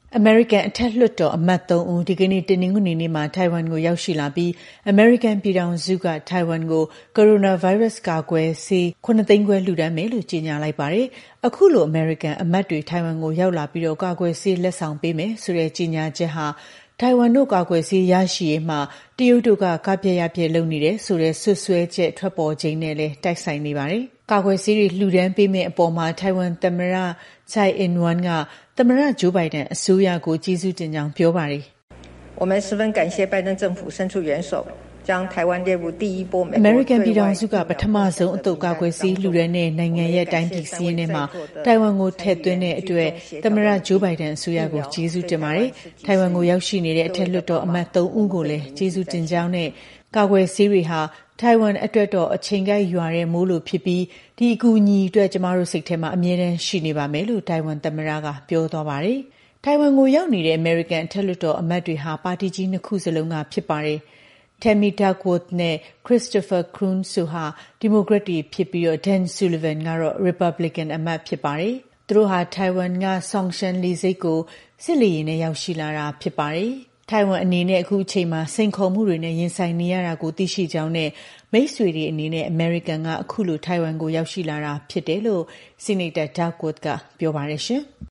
အမေရိကန်အထက်လွှတ်တော်အမတ်3 ဦးဒီကနေ့တနင်္ဂနွေနေ့မှာထိုင်ဝမ်ကိုရောက်ရှိလာပြီးအမေရိကန်ပြည်ထောင်စုကထိုင်ဝမ်ကိုကိုရိုနာဗိုင်းရပ်စ်ကာကွယ်ဆေး9သိန်းခွဲလှူဒါန်းမယ်လို့ကြေညာလိုက်ပါတယ်။အခုလိုအမေရိကန်အမတ်တွေထိုင်ဝမ်ကိုရောက်လာပြီးကာကွယ်ဆေးလက်ဆောင်ပေးမယ်ဆိုတဲ့ကြေညာချက်ဟာထိုင်ဝမ်တို့ကာကွယ်ဆေးရရှိရေးမှာတရုတ်တို့ကကပြက်ရပြက်လုပ်နေတယ်ဆိုတဲ့ဆွဆွဲချက်ထွက်ပေါ်ခြင်းနဲ့လည်းတိုက်ဆိုင်နေပါတယ်။ကာကွယ်ဆေးတွေလှူဒါန်းပေးမယ့်အပေါ်မှာထိုင်ဝမ်သမ္မတ Tsai Ing-wen ကသမ္မတ Joe Biden အစိုးရကိုကျေးဇူးတင်ကြောင်းပြောပါတယ်။我们十分感谢拜登政府伸出援手将台湾列入第一波美国အမေရိကန်ပြည်ထောင်စုကပထမဆုံးအသုတ်ကာကွယ်ဆေးလှူဒါန်းတဲ့နိုင်ငံရဲ့တိုင်းပြည်စီးရင်ထဲမှာထိုင်ဝမ်ကိုထည့်သွင်းတဲ့အတွက်သမ္မတ Joe Biden အစိုးရကိုကျေးဇူးတင်ပါတယ်။ထိုင်ဝမ်ကိုရောက်ရှိနေတဲ့အထက်လွှတ်တော်အမတ်3 ဦးကိုလည်းကျေးဇူးတင်ကြောင်းနဲ့ကာကွယ်ဆေးတွေဟာထိုင်ဝမ်အတွက်တော့အချိန်ကိုက်ရွာတဲ့မိုးလိုဖြစ်ပြီးဒီအကူအညီအတွက်ကျမတို့စိတ်ထဲမှာအမြဲတမ်းရှိနေပါမယ်လို့ထိုင်ဝမ်သမ္မတကပြောသွားပါတယ်။ထိုင်ဝမ်ကိုရောက်နေတဲ့အမေရိကန်အထက်လွှတ်တော်အမတ်တွေဟာပါတီကြီး2 ခုစလုံးကဖြစ်ပါတယ်။ Tammy Duckworth နဲ့ Christopher Coons တို့ဟာဒီမိုကရက်တွေဖြစ်ပြီးDan Sullivan ကတော့ Republican အမတ်ဖြစ်ပါတယ်။သူတို့ဟာထိုင်ဝမ်က Songshan လေဆိပ်ကိုစစ်လေယာဉ်နဲ့ရောက်ရှိလာတာဖြစ်ပါတယ်။ထိုင်ဝမ်အနေနဲ့အခုအချိန်မှာစိန်ခေါ်မှုတွေနဲ့ရင်ဆိုင်နေရတာကိုသိရှိကြောင်းနဲ့မိတ်ဆွေတွေအနေနဲ့အမေရိကန်ကအခုလိုထိုင်ဝမ်ကိုရောက်ရှိလာတာဖြစ်တယ်လို့ Senator Duckworth ကပြောပါတယ်ရှင်။